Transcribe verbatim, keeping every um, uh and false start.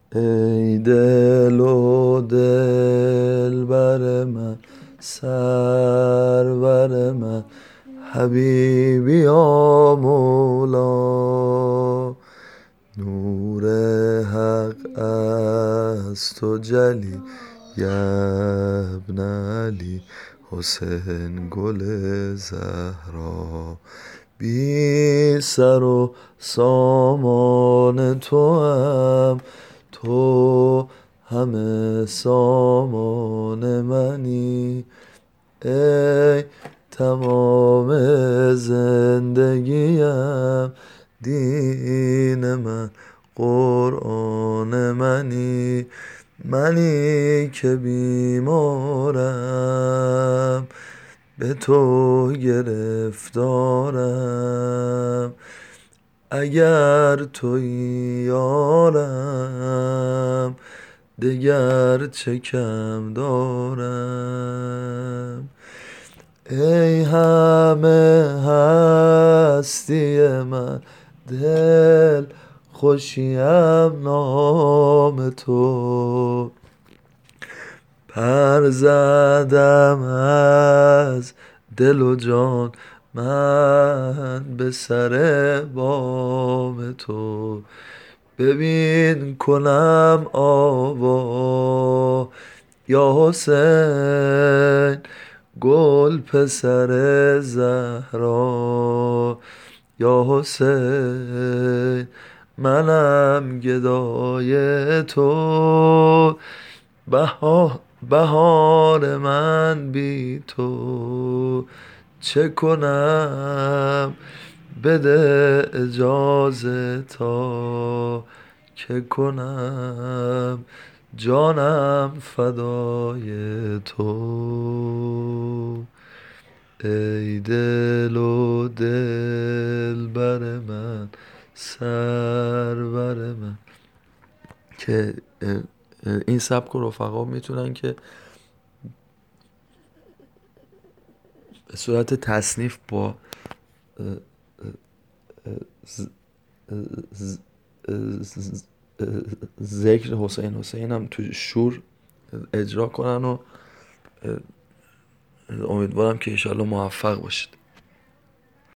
ای دل و دل بر من، سرور من، حبیبی یا مولا. نور حق از تو جلی یبن علی، حسین گل زهرا. بی سر و سامان تو هم، تو همه سامان منی. ای تمام زندگیم، دین من قرآن منی. منی که بیمارم، به تو گرفتارم. اگر تویی یارم، دگر چه کم دارم. ای همه هستی من، دل خوشیم نام تو. پر زدم از دل و جان من به سر بام تو. ببین کنم آوا یا حسین، گل پسر زهرا. یا حسین منم گدای تو، بها بهار من بی تو. چه کنم بده اجازه تا، که کنم جانم فدای تو. ای دل و دل بر من، سرور من. که این سبک و رفقا میتونن که به صورت تصنیف با ذکر حسین حسین هم تو شور اجرا کنن و امیدوارم که انشالله موفق باشید.